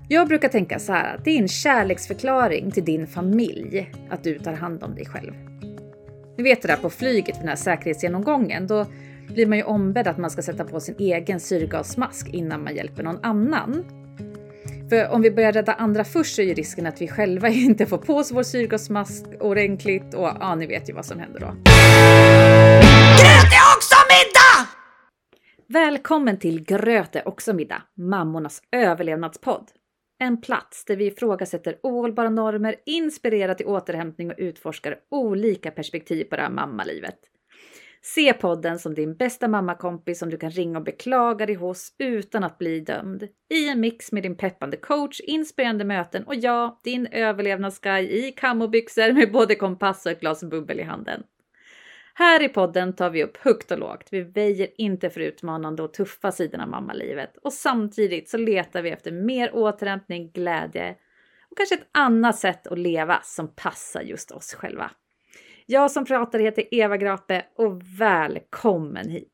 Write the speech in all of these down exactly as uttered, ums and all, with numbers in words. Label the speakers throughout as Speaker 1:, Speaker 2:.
Speaker 1: Jag brukar tänka så här, att det är en kärleksförklaring till din familj att du tar hand om dig själv. Ni vet det där på flyget, den här säkerhetsgenomgången, då blir man ju ombedd att man ska sätta på sin egen syrgasmask innan man hjälper någon annan. För om vi börjar rädda andra först så är ju risken att vi själva inte får på oss vår syrgasmask ordentligt och ja, ni vet ju vad som händer då.
Speaker 2: Gröt är också middag!
Speaker 1: Välkommen till Gröt är också middag, mammornas överlevnadspodd. En plats där vi ifrågasätter ohållbara normer, inspirerar till återhämtning och utforskar olika perspektiv på det här mammalivet. Se podden som din bästa mammakompis som du kan ringa och beklaga dig hos utan att bli dömd. I en mix med din peppande coach, inspirerande möten och jag, din överlevnadsguide i kammobyxor med både kompass och ett glas bubbel i handen. Här i podden tar vi upp högt och lågt. Vi väjer inte för utmanande och tuffa sidorna av mammalivet. Och samtidigt så letar vi efter mer återhämtning, glädje och kanske ett annat sätt att leva som passar just oss själva. Jag som pratar heter Eva Grape och välkommen hit!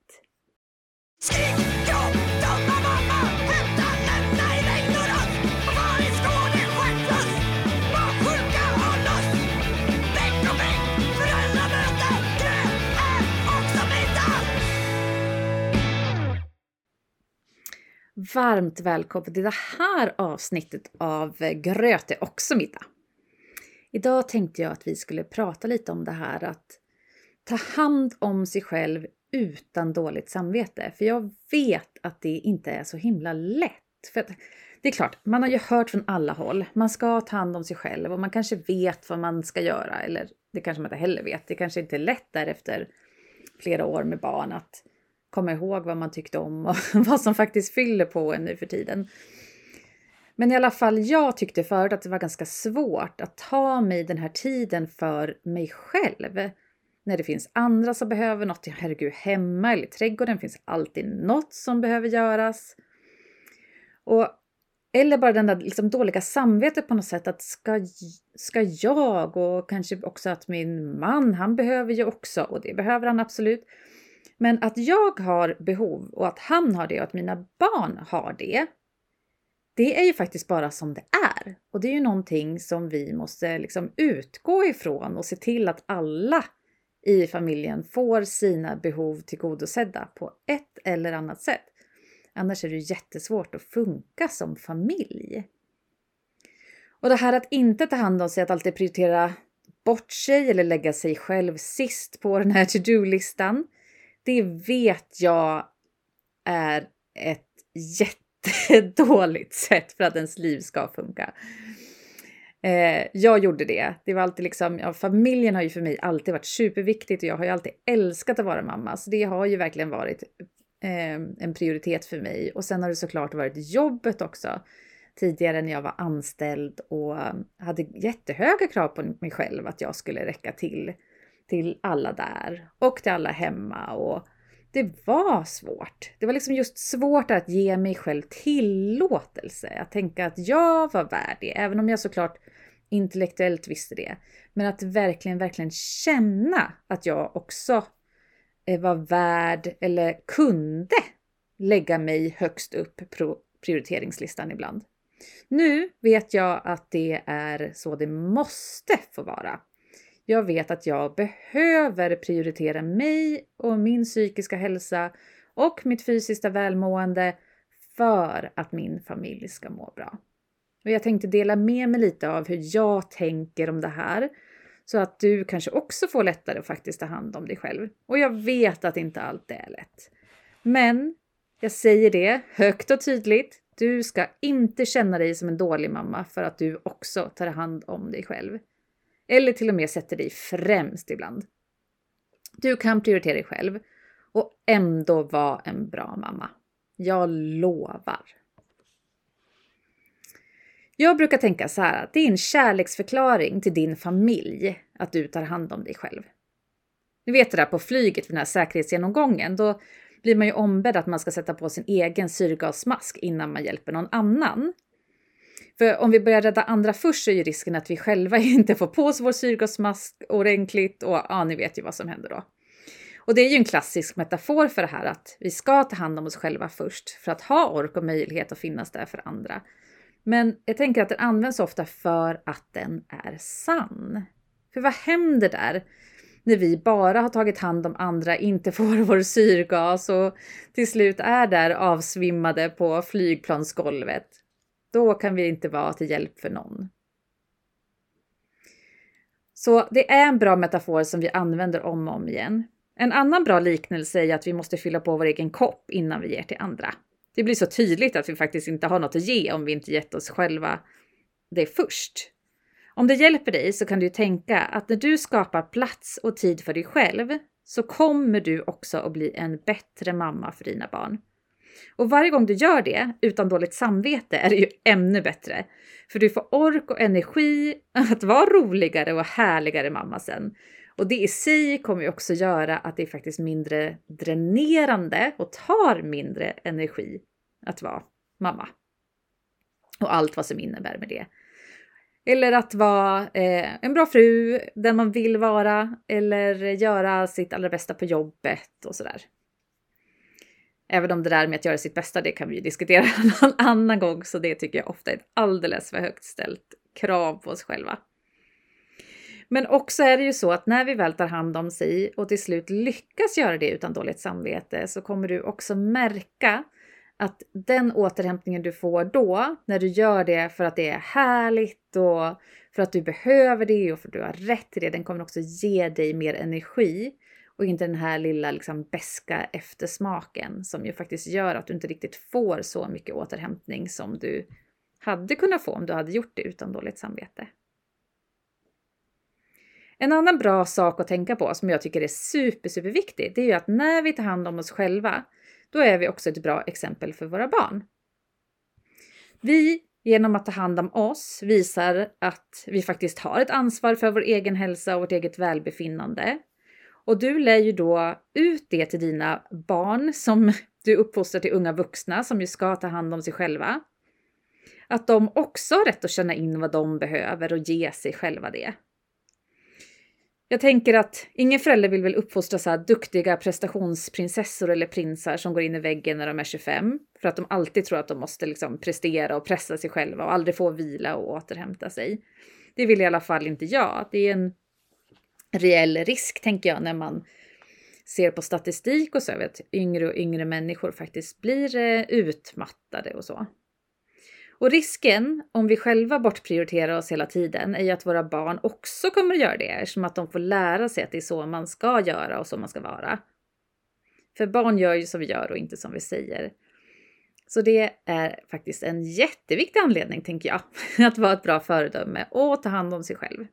Speaker 1: Varmt välkommen till det här avsnittet av Gröt är också middag. Idag tänkte jag att vi skulle prata lite om det här att ta hand om sig själv utan dåligt samvete. För jag vet att det inte är så himla lätt. För att, det är klart, man har ju hört från alla håll. Man ska ta hand om sig själv och man kanske vet vad man ska göra. Eller det kanske man inte heller vet. Det kanske inte är lätt där efter flera år med barn att komma ihåg vad man tyckte om och vad som faktiskt fyller på en nu för tiden. Men i alla fall, jag tyckte förut att det var ganska svårt att ta mig den här tiden för mig själv. När det finns andra som behöver något, herregud, hemma eller i trädgården finns alltid något som behöver göras. Och, eller bara den där liksom dåliga samvetet på något sätt att ska, ska jag och kanske också att min man, han behöver ju också och det behöver han absolut. Men att jag har behov och att han har det och att mina barn har det. Det är ju faktiskt bara som det är. Och det är ju någonting som vi måste liksom utgå ifrån och se till att alla i familjen får sina behov tillgodosedda på ett eller annat sätt. Annars är det jättesvårt att funka som familj. Och det här att inte ta hand om sig, att alltid prioritera bort sig eller lägga sig själv sist på den här to-do-listan. Det vet jag är ett jättedåligt sätt för att ens liv ska funka. Eh, jag gjorde det. Det var alltid liksom, ja, familjen har ju för mig alltid varit superviktigt och jag har ju alltid älskat att vara mamma. Så det har ju verkligen varit eh, en prioritet för mig. Och sen har det såklart varit jobbet också. Tidigare när jag var anställd och hade jättehöga krav på mig själv att jag skulle räcka till. Till alla där och till alla hemma och det var svårt. Det var liksom just svårt att ge mig själv tillåtelse. Att tänka att jag var värd det, även om jag såklart intellektuellt visste det. Men att verkligen, verkligen känna att jag också var värd eller kunde lägga mig högst upp på prioriteringslistan ibland. Nu vet jag att det är så det måste få vara. Jag vet att jag behöver prioritera mig och min psykiska hälsa och mitt fysiska välmående för att min familj ska må bra. Och jag tänkte dela med mig lite av hur jag tänker om det här så att du kanske också får lättare att faktiskt ta hand om dig själv. Och jag vet att inte allt är lätt. Men jag säger det högt och tydligt. Du ska inte känna dig som en dålig mamma för att du också tar hand om dig själv. Eller till och med sätter dig främst ibland. Du kan prioritera dig själv och ändå vara en bra mamma. Jag lovar. Jag brukar tänka så här att det är en kärleksförklaring till din familj att du tar hand om dig själv. Ni vet det där på flyget, den här säkerhetsgenomgången, då blir man ju ombedd att man ska sätta på sin egen syrgasmask innan man hjälper någon annan. För om vi börjar rädda andra först så är ju risken att vi själva inte får på oss vår syrgasmask ordentligt och ja, ni vet ju vad som händer då. Och det är ju en klassisk metafor för det här att vi ska ta hand om oss själva först för att ha ork och möjlighet att finnas där för andra. Men jag tänker att den används ofta för att den är sann. För vad händer där när vi bara har tagit hand om andra, inte får vår syrgas och till slut är där avsvimmade på flygplansgolvet? Då kan vi inte vara till hjälp för någon. Så det är en bra metafor som vi använder om och om igen. En annan bra liknelse är att vi måste fylla på vår egen kopp innan vi ger till andra. Det blir så tydligt att vi faktiskt inte har något att ge om vi inte gett oss själva det först. Om det hjälper dig så kan du tänka att när du skapar plats och tid för dig själv så kommer du också att bli en bättre mamma för dina barn. Och varje gång du gör det utan dåligt samvete är det ju ännu bättre. För du får ork och energi att vara roligare och härligare mamma sen. Och det i sig kommer ju också göra att det är faktiskt mindre dränerande och tar mindre energi att vara mamma. Och allt vad som innebär med det. Eller att vara eh, en bra fru, den man vill vara. Eller göra sitt allra bästa på jobbet och sådär. Även om det där med att göra sitt bästa, det kan vi ju diskutera en annan gång. Så det tycker jag ofta är ett alldeles för högt ställt krav på oss själva. Men också är det ju så att när vi väl tar hand om sig och till slut lyckas göra det utan dåligt samvete, så kommer du också märka att den återhämtningen du får då, när du gör det för att det är härligt och för att du behöver det och för att du har rätt till det, den kommer också ge dig mer energi och inte den här lilla liksom beska eftersmaken som ju faktiskt gör att du inte riktigt får så mycket återhämtning som du hade kunnat få om du hade gjort det utan dåligt samvete. En annan bra sak att tänka på som jag tycker är super, super viktigt, det är ju att när vi tar hand om oss själva, då är vi också ett bra exempel för våra barn. Vi, genom att ta hand om oss, visar att vi faktiskt har ett ansvar för vår egen hälsa och vårt eget välbefinnande. Och du lär ju då ut det till dina barn som du uppfostrar till unga vuxna som ju ska ta hand om sig själva. Att de också har rätt att känna in vad de behöver och ge sig själva det. Jag tänker att ingen förälder vill väl uppfostra så här duktiga prestationsprinsessor eller prinsar som går in i väggen när de är tjugofem. För att de alltid tror att de måste liksom prestera och pressa sig själva och aldrig få vila och återhämta sig. Det vill i alla fall inte jag. Det är en reell risk, tänker jag, när man ser på statistik och så, att yngre och yngre människor faktiskt blir utmattade och så. Och risken om vi själva bortprioriterar oss hela tiden är ju att våra barn också kommer att göra det, eftersom att de får lära sig att det är så man ska göra och så man ska vara. För barn gör ju som vi gör och inte som vi säger. Så det är faktiskt en jätteviktig anledning, tänker jag, att vara ett bra föredöme och ta hand om sig själv.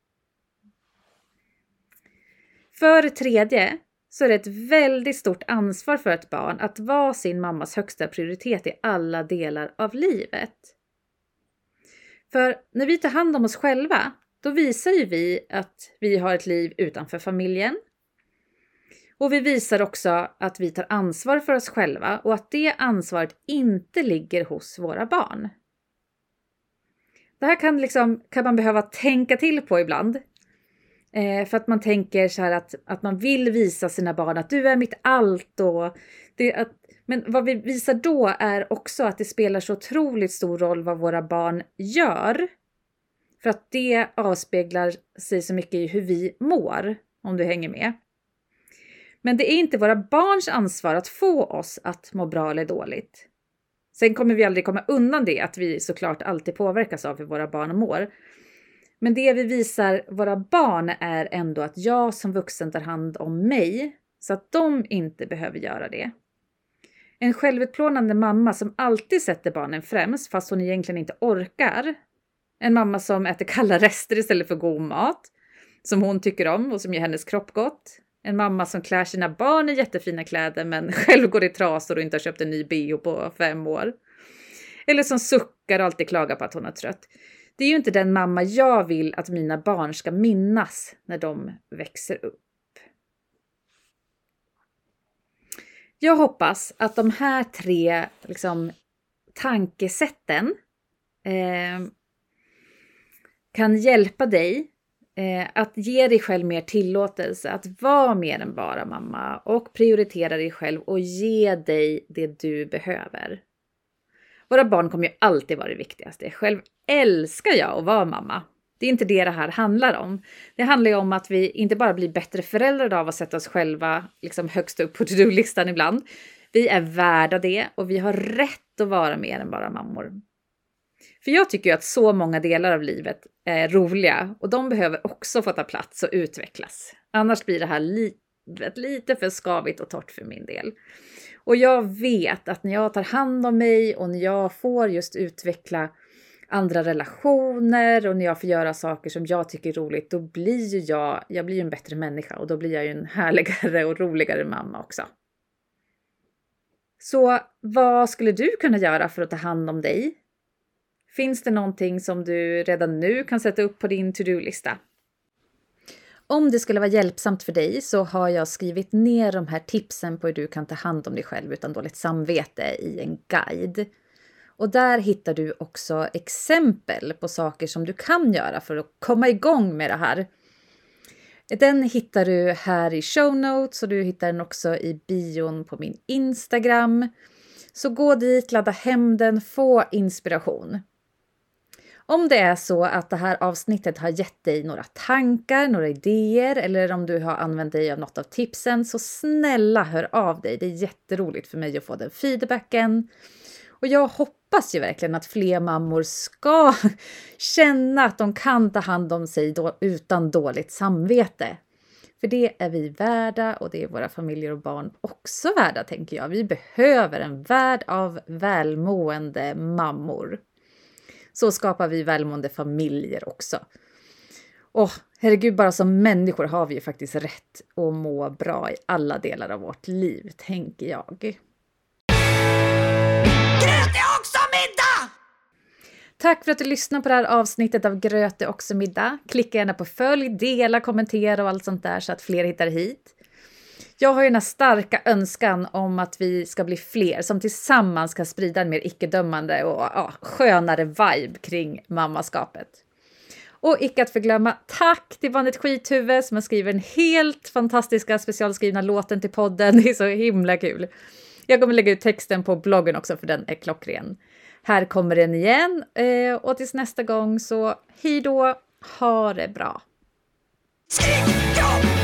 Speaker 1: För det tredje så är det ett väldigt stort ansvar för ett barn att vara sin mammas högsta prioritet i alla delar av livet. För när vi tar hand om oss själva, då visar ju vi att vi har ett liv utanför familjen. Och vi visar också att vi tar ansvar för oss själva och att det ansvaret inte ligger hos våra barn. Det här kan, liksom, kan man behöva tänka till på ibland. Eh, för att man tänker så här att, att man vill visa sina barn att du är mitt allt. Och det, att, men vad vi visar då är också att det spelar så otroligt stor roll vad våra barn gör. För att det avspeglar sig så mycket i hur vi mår, om du hänger med. Men det är inte våra barns ansvar att få oss att må bra eller dåligt. Sen kommer vi aldrig komma undan det, att vi såklart alltid påverkas av hur våra barn mår. Men det vi visar våra barn är ändå att jag som vuxen tar hand om mig så att de inte behöver göra det. En självutplånande mamma som alltid sätter barnen främst fast hon egentligen inte orkar. En mamma som äter kalla rester istället för god mat som hon tycker om och som gör hennes kropp gott. En mamma som klär sina barn i jättefina kläder men själv går i trasor och inte har köpt en ny B H på fem år. Eller som suckar och alltid klagar på att hon är trött. Det är ju inte den mamma jag vill att mina barn ska minnas när de växer upp. Jag hoppas att de här tre liksom, tankesätten eh, kan hjälpa dig eh, att ge dig själv mer tillåtelse, att vara mer än bara mamma och prioritera dig själv och ge dig det du behöver. Våra barn kommer ju alltid vara det viktigaste. Själv älskar jag att vara mamma. Det är inte det det här handlar om. Det handlar ju om att vi inte bara blir bättre föräldrar av att sätta oss själva liksom högst upp på to-do-listan ibland. Vi är värda det och vi har rätt att vara mer än bara mammor. För jag tycker ju att så många delar av livet är roliga och de behöver också få ta plats och utvecklas. Annars blir det här livet lite för skavigt och torrt för min del. Och jag vet att när jag tar hand om mig och när jag får just utveckla andra relationer och när jag får göra saker som jag tycker är roligt, då blir ju jag, jag blir ju en bättre människa och då blir jag ju en härligare och roligare mamma också. Så vad skulle du kunna göra för att ta hand om dig? Finns det någonting som du redan nu kan sätta upp på din to-do-lista? Om det skulle vara hjälpsamt för dig så har jag skrivit ner de här tipsen på hur du kan ta hand om dig själv utan dåligt samvete i en guide. Och där hittar du också exempel på saker som du kan göra för att komma igång med det här. Den hittar du här i show notes och du hittar den också i bion på min Instagram. Så gå dit, ladda hem den, få inspiration. Om det är så att det här avsnittet har gett dig några tankar, några idéer eller om du har använt dig av något av tipsen, så snälla hör av dig. Det är jätteroligt för mig att få den feedbacken. Och jag hoppas ju verkligen att fler mammor ska känna att de kan ta hand om sig då, utan dåligt samvete. För det är vi värda och det är våra familjer och barn också värda, tänker jag. Vi behöver en värld av välmående mammor. Så skapar vi välmående familjer också. Och herregud, bara som människor har vi ju faktiskt rätt att må bra i alla delar av vårt liv, tänker jag.
Speaker 2: Gröt är också middag!
Speaker 1: Tack för att du lyssnar på det här avsnittet av Gröt är också middag. Klicka gärna på följ, dela, kommentera och allt sånt där så att fler hittar hit. Jag har ju den här starka önskan om att vi ska bli fler som tillsammans ska sprida en mer icke-dömande och ja, skönare vibe kring mammaskapet. Och icke att förglömma, tack till Vanligt Skithuvud som har skrivit en helt fantastiska specialskrivna låten till podden. Det är så himla kul. Jag kommer lägga ut texten på bloggen också för den är klockren. Här kommer den igen och tills nästa gång så hej då, ha det bra.
Speaker 2: Skrik, ja!